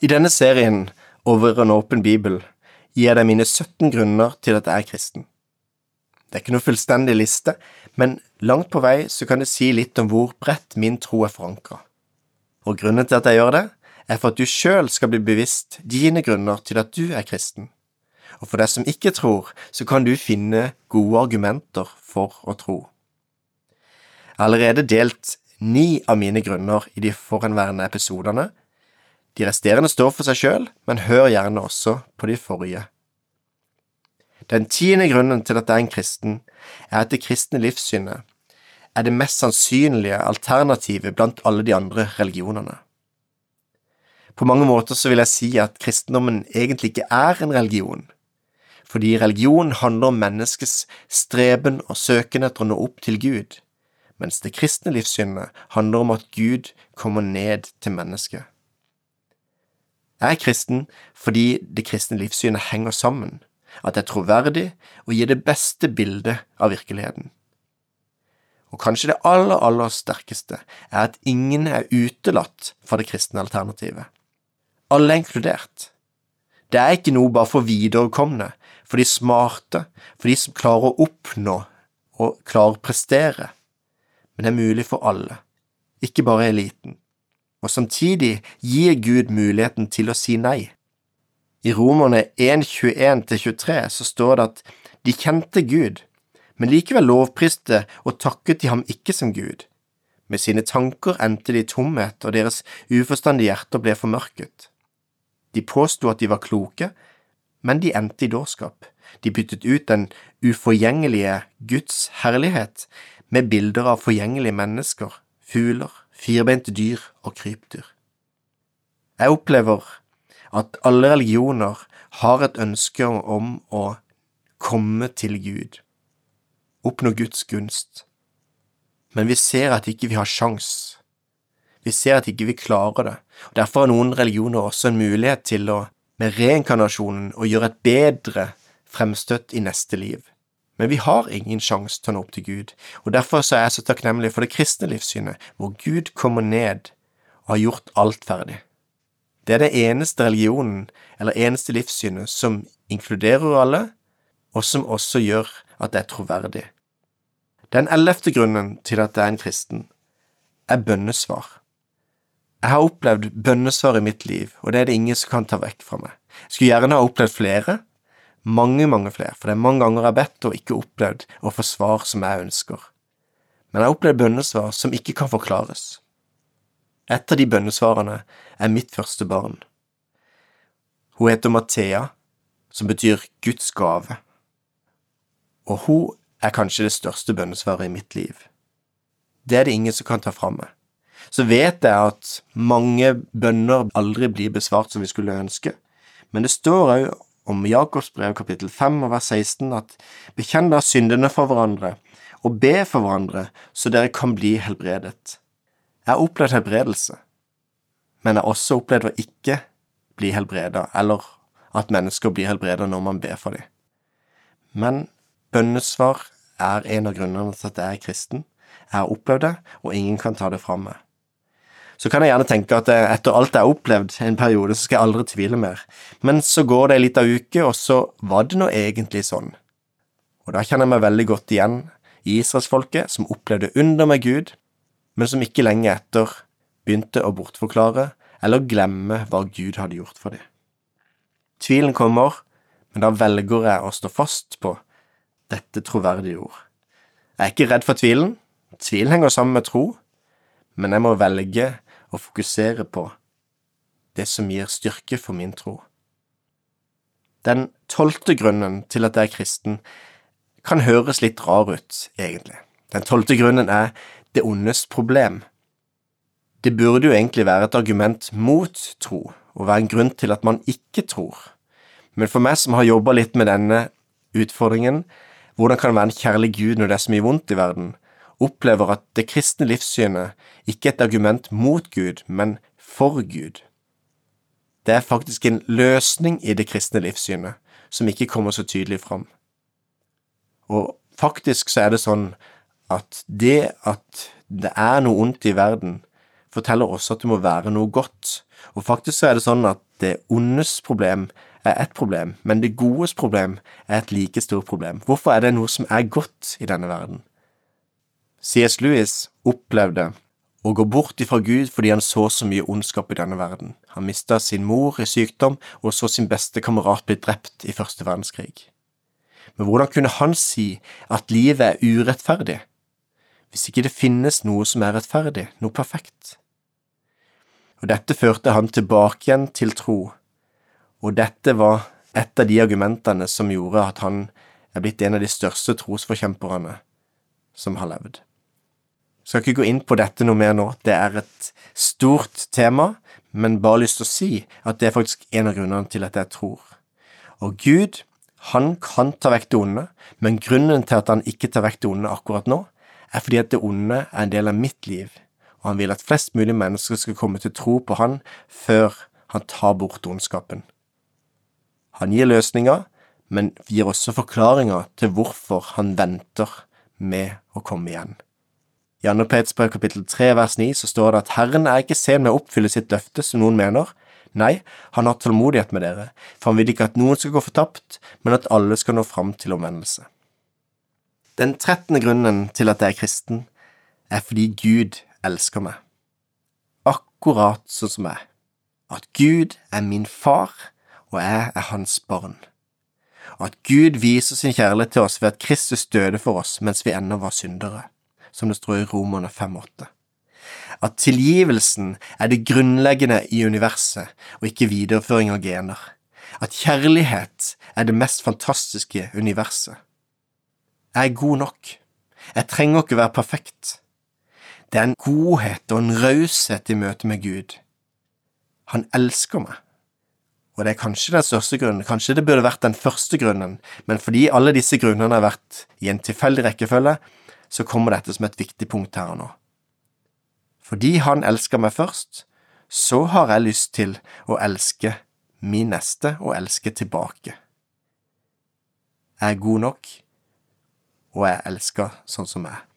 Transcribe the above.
I denne serien, Over en åpen bibel, gir jeg deg mine 17 grunner til at jeg er kristen. Det er ikke noe fullstendig liste, men langt på vei så kan det si litt om hvor bredt min tro er forankret. Og grunnen til at jeg gjør det, er for at du selv skal bli bevisst dine grunner til at du er kristen. Og for deg som ikke tror, så kan du finne gode argumenter for å tro. Jeg har allerede delt 9 av mine grunner i de foranværende episodene. De resterende står for seg selv, men hør gjerne også på de forrige. Den 10. grunnen til at jeg er en kristen, er at det kristne livssynet er det mest sannsynlige alternativet blant alle de andre religionene. På mange måter så vil jeg si at kristendommen egentlig ikke er en religion, fordi religion handler om menneskets streben og søken etter å nå opp til Gud, mens det kristne livssynet handler om at Gud kommer ned til mennesket. Jeg er kristen fordi det kristne livssynet henger sammen, at det er troverdig og gir det beste bildet av virkeligheten. Og kanskje det aller sterkeste er at ingen er utelatt fra det kristne alternativet. Alle er inkludert. Det er ikke noe bare for viderekomne, for de smarte, for de som klarer å oppnå og klarer å prestere, men det er mulig for alle, ikke bare eliten. Og samtidig gir Gud muligheten til å si nei. I Romerne 1:21-23 så står det at de kjente Gud, men likevel lovpriste og takket de ham ikke som Gud. Med sine tanker endte de i tomhet, og deres uforstandige hjerter ble formørket. De påstod at de var kloke, men de endte i dårskap. De byttet ut den uforgjengelige Guds herlighet med bilder av forgjengelige mennesker, fugler, firbente dyr og krypdyr. Jeg opplever at alle religioner har et ønske om å komme til Gud, oppnå Guds gunst. Men vi ser at ikke vi har sjans. Vi ser at ikke vi klarer det. Og derfor har noen religioner også en mulighet til å, med reinkarnasjonen, å gjøre et bedre fremstøtt i neste liv. Men vi har ingen sjans til å nå opp til Gud, og derfor så er jeg så takknemlig for det kristne livssynet, hvor Gud kommer ned og har gjort alt ferdig. Det er det eneste religionen, eller eneste livssynet, som inkluderer alle, og som også gjør at det er troverdig. Den 11. grunnen til at jeg er en kristen, er bønnesvar. Jeg har opplevd bønnesvar i mitt liv, og det er det ingen som kan ta vekk fra meg. Jeg skulle gjerne ha opplevd flere, mange flere, for det er mange ganger jeg har bedt og ikke opplevd å få svar som jeg ønsker. Men jeg har opplevd bønnesvar som ikke kan forklares. Et av de bønnesvarene er mitt første barn. Hun heter Mathea, som betyr Guds gave. Og hun er kanskje det største bønnesvaret i mitt liv. Det er det ingen som kan ta fra meg. Så vet jeg at mange bønner aldri blir besvart som vi skulle ønske, men det står jo om Jakobs brev kapittel 5 og vers 16 at «Bekjenn da syndene for hverandre, og be for hverandre, så dere kan bli helbredet». Jeg har opplevd helbredelse, men jeg har også opplevd å ikke bli helbredet, eller at mennesker blir helbredet når man ber for dem. Men bønnesvar er en av grunnene til at jeg er kristen. Jeg har opplevd det, og ingen kan ta det fra meg. Så kan jeg gjerne tenke at etter alt jeg har opplevd en periode, så skal jeg aldri tvile mer. Men så går det en liten uke, og så var det nå egentlig sånn. Og da kjenner jeg meg veldig godt igjen i Israelsfolket, som opplevde under med Gud, men som ikke lenge etter begynte å bortforklare eller glemme hva Gud hadde gjort for dem. Tvilen kommer, men da velger jeg å stå fast på dette troverdige ord. Jeg er ikke redd for tvilen. Tvilen henger sammen med tro, men jeg må velge å fokusere på det som gir styrke for min tro. Den 12. grunnen til at jeg er kristen kan høres litt rar ut, egentlig. Den 12. grunnen er det ondes problem. Det burde jo egentlig være et argument mot tro, og være en grunn til at man ikke tror. Men for meg som har jobbet litt med denne utfordringen, hvordan kan det være en kjærlig Gud når det er så mye vondt i verden, opplever at det kristne livssynet ikke er et argument mot Gud, men for Gud. Det er faktisk en løsning i det kristne livssynet, som ikke kommer så tydelig fram. Og faktisk så er det sånn at det er noe ondt i verden, forteller også at det må være noe godt. Og faktisk så er det sånn at det ondes problem et problem, men det godes problem et like stort problem. Hvorfor det noe som godt i denne verden? C.S. Lewis opplevde å gå bort ifra Gud fordi han så mye ondskap i denne verden. Han mistet sin mor i sykdom og så sin beste kamerat bli drept i første verdenskrig. Men hvordan kunne han si at livet urettferdig, hvis ikke det finnes noe som rettferdig, noe perfekt? Og dette førte han tilbake igjen til tro, og dette var et av de argumentene som gjorde at han blitt en av de største trosforkjemperne som har levd. Jeg skal ikke gå inn på dette noe mer nå, det et stort tema, men bare lyst til å si at det faktisk en av grunnene til at jeg tror. Og Gud, han kan ta vekk det onde, men grunnen til at han ikke tar vekk det onde akkurat nå, fordi at det onde en del av mitt liv, og han vil at flest mulig mennesker skal komme til tro på han før han tar bort ondskapen. Han gir løsninger, men gir også forklaringer til hvorfor han venter med å komme igjen. I 2. Peters brev kapittel 3 vers 9 så står det at Herren ikke sen med å oppfylle sitt løfte som noen mener. Nei, han har tålmodighet med dere, for han vil ikke at noen skal gå fortapt, men at alle skal nå fram til omvendelse. Den 13. grunnen til at jeg kristen fordi Gud elsker meg. Akkurat sånn som jeg. At Gud min far, og jeg hans barn. Og at Gud viser sin kjærlighet til oss ved at Kristus døde for oss mens vi ennå var syndere, som det står i Romerne 5,8. At tilgivelsen det grunnleggende i universet, og ikke videreføring av gener. At kjærlighet det mest fantastiske universet. Jeg god nok. Jeg trenger ikke være perfekt. Det en godhet og en raushet i møte med Gud. Han elsker meg. Og det kanskje den største grunnen, kanskje det burde vært den første grunnen, men fordi alle disse grunnene har vært i en tilfeldig rekkefølge, så kommer dette som et viktig punkt her og nå. Fordi han elsker meg først, så har jeg lyst til å elske min neste og elske tilbake. Jeg god nok, og jeg elsker sånn som jeg.